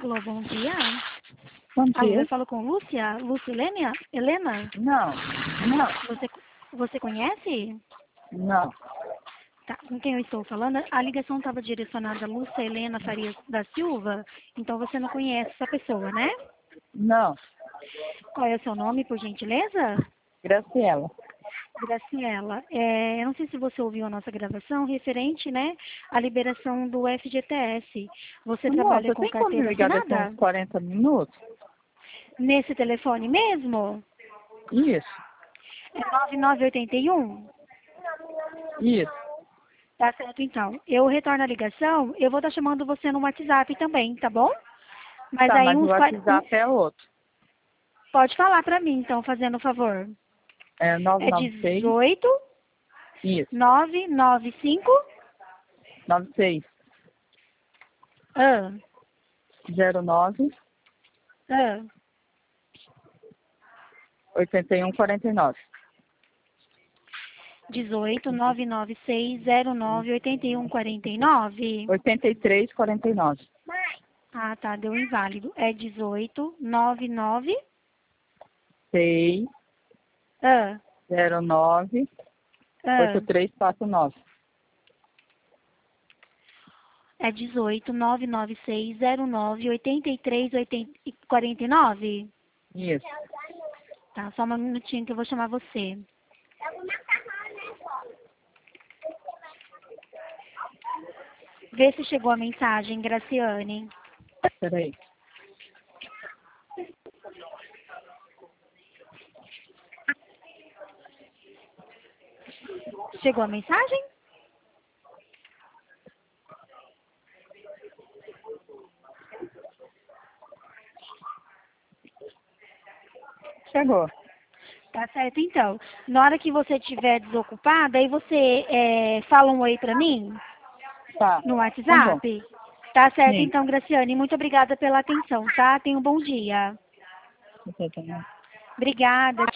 Alô, bom dia. Bom Alô, dia. eu falo com Lúcia? Lúcia Helena? Helena? Não, não, Você conhece? não. Tá, com quem eu estou falando? A ligação estava direcionada a Lúcia Helena Farias da Silva, então você não conhece essa pessoa, né? Não. Qual é o seu nome, por gentileza? Graciela. Graciela. Eu não sei se você ouviu a nossa gravação referente, né, à liberação do FGTS. Você trabalha Nossa, com tem como me carteira ligar daqui a assinada? uns 40 minutos? Nesse telefone mesmo? Isso, É 9981? isso. Tá certo, então. Eu retorno a ligação, eu vou estar chamando você no WhatsApp também, tá bom? Mas Tá, aí mas o WhatsApp é outro. pode falar pra mim, então, fazendo o favor. É É 996, 18 isso, 995 96 ah, 09 ah, 8149. 18 99609 8149. 8349. Ah, tá, deu inválido. É 18 99 6 ah, 09 ah, 8349. é 18 99609 8349. Isso. Tá, só um minutinho que eu vou chamar você. Vê se chegou a mensagem, Graciane. Peraí. Chegou a mensagem? Chegou. Tá certo, então. Na hora que você estiver desocupada, aí você fala um oi pra mim Tá. no Tá bom. WhatsApp. Tá certo, Sim. então, Graciane. Muito obrigada pela atenção, tá? Tenha um bom dia. Você também. Obrigada.